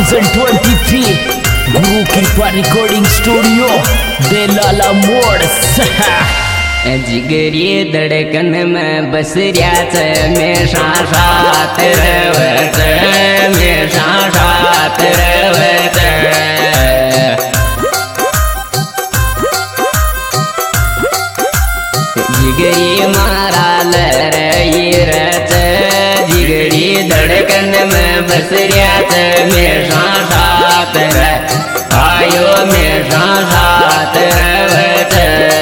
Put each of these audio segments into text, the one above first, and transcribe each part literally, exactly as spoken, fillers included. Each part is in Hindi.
थाउजेंड ट्वेंटी थ्री गुरु कृपा रिकॉर्डिंग स्टूडियो देलाला मोड़। जिगरी धड़कन में बस रियाच में साथ रवत में साथ रवत जिगरी मारा लरई रच जिगरी धड़कन में बस रियाच में साथ र आयो में साथ रवत।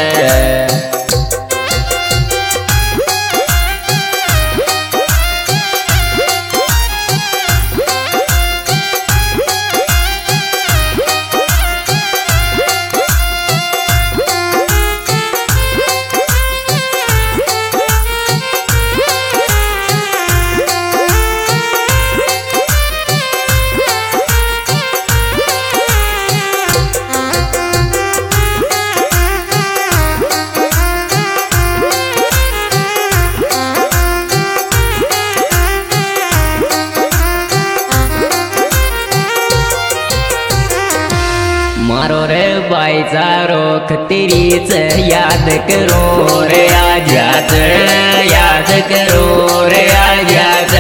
मारो रे भाईचारो खतरीच याद करो रे आजाद याद करो रे आजाद।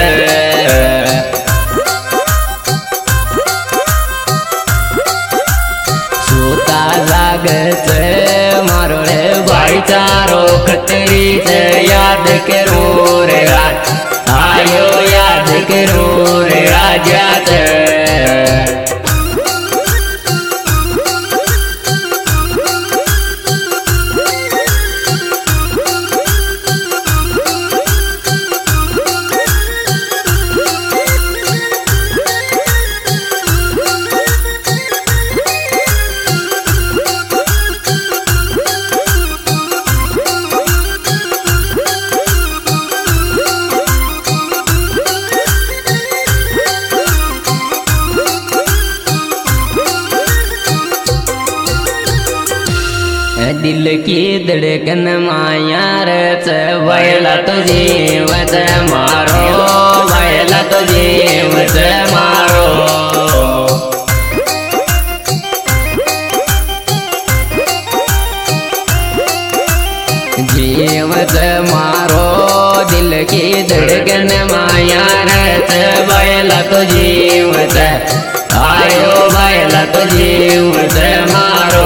सोता जागत मारो रे भाईचारो खतरीच याद करो रे आयो याद करो रे आजाद। दिल की धड़कन मायार वैला तो जीवत मारो वैला तो जीवत मारो। जीवत मारो दिल की धड़कन मायार वैला तो जीवत आयो वैला तो जीवत मारो।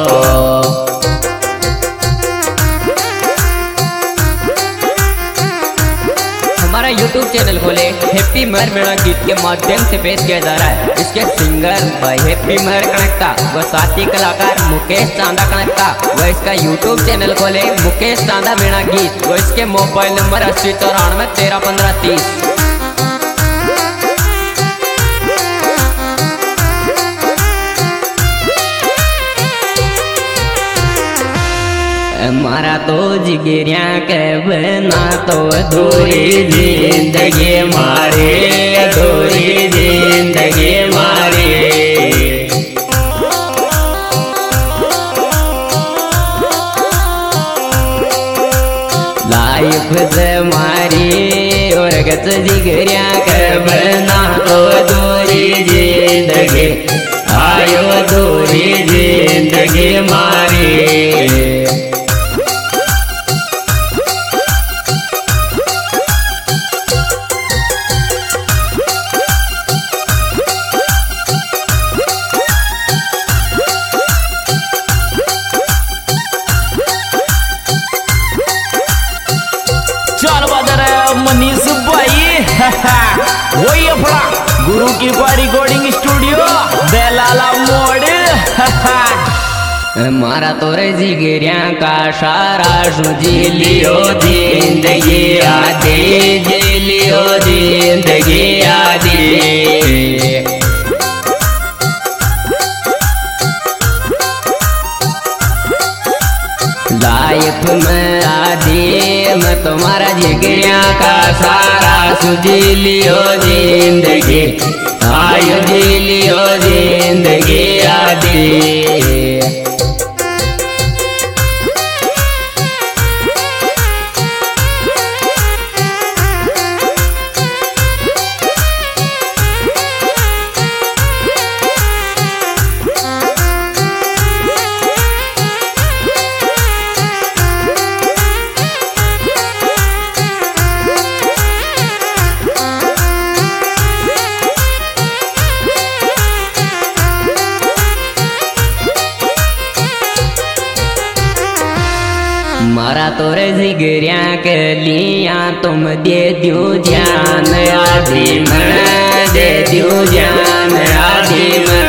हमारा यूट्यूब चैनल खोले हैप्पी महर मेरा गीत के माध्यम से पेश किया जा रहा है। इसके सिंगर भाई हैप्पी महर कनकता व साथी कलाकार मुकेश चांदा कनकता व इसका यूट्यूब चैनल खोले मुकेश चांदा मेरा गीत व इसके मोबाइल नंबर अस्सी चौरानवे तेरह पंद्रह तीस। मारा तो जिगरिया के बना तो अधूरी जिंदगी मारे अधूरी जिंदगी मारे। लाइफ मारी और गच जिगरिया के बना तो अधूरी जिंदगी आयो अधूरी जिंदगी मारी। मनीष भाई वही अपना गुरु कृपा रिकॉर्डिंग स्टूडियो देलाला मोड़। मारा तोरे जिगरिया का सारा जी लियो जिंदगी आदि जी लियो जिंदगी आदि। लाइफ में आदि मैं तुम्हारा जिगरिया का सारा सुजी लियो जिंदगी आयो जी लियो जिंदगी आदि। तोरे जिगरिया के लिया तुम दे दियो जान आदि में दे दियो जान आदि में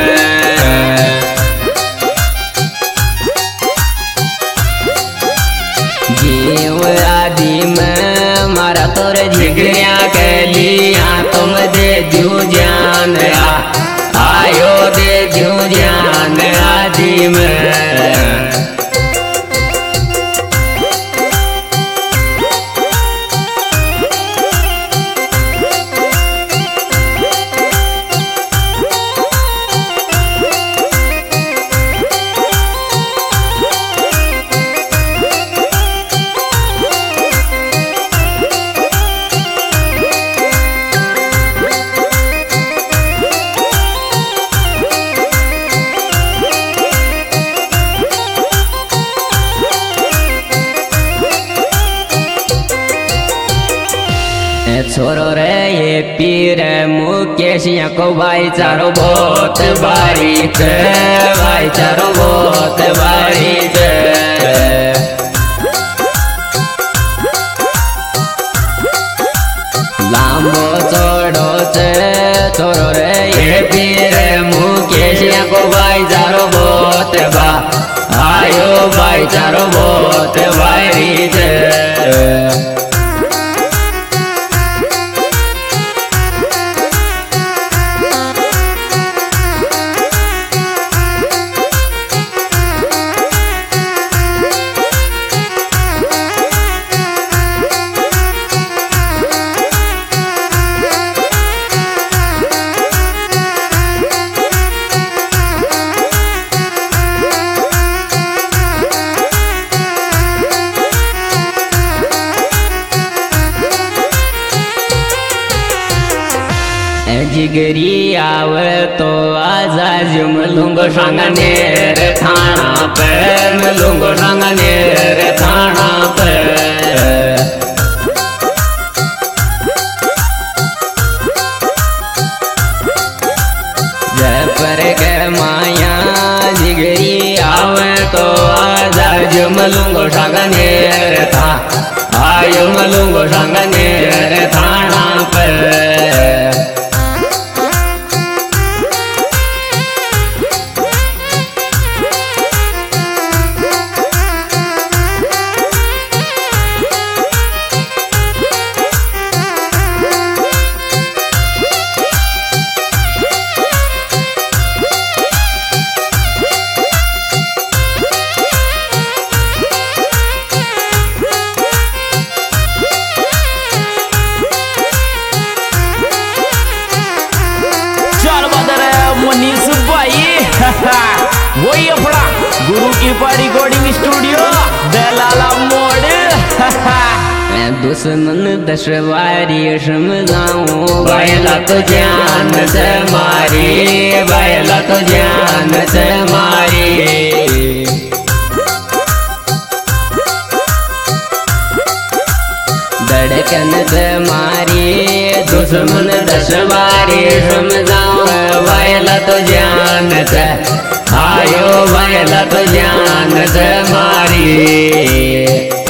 जीव आदि में मारा तोरे जिगरिया के लिया तुम दे दियो जान आयो दे दियो जान आदि में छोरो रे ये पीर मुकेश को भाईचारो बहुत बारी छे भाईचारो बहुत बारी छे लांबो चोड़ो छे छोरो रे ये पीर मुकेश को भाईचारो बहुत बा आयो भाईचारो बहुत बारी छे जिगरी आवे तो आजा जुमलूंगो संगने रे थाना पे मिलूंगो संगने रे थाना पे जय पर के माया जिगरी आवे तो आजा जुमलूंगो संगने रे था आयो मलूंगो संगने रे थाना पे वही अपना गुरु कृपा रिकॉर्डिंग स्टूडियो दलाला मोड़ दुश्मन दशवारी समझाऊं बैला तो जान से मारी बैला तो जान से मारी धड़कन से मारी दुश्मन दशवारी समझाऊं बैला तो जान से आयो बैला तो जान से मारी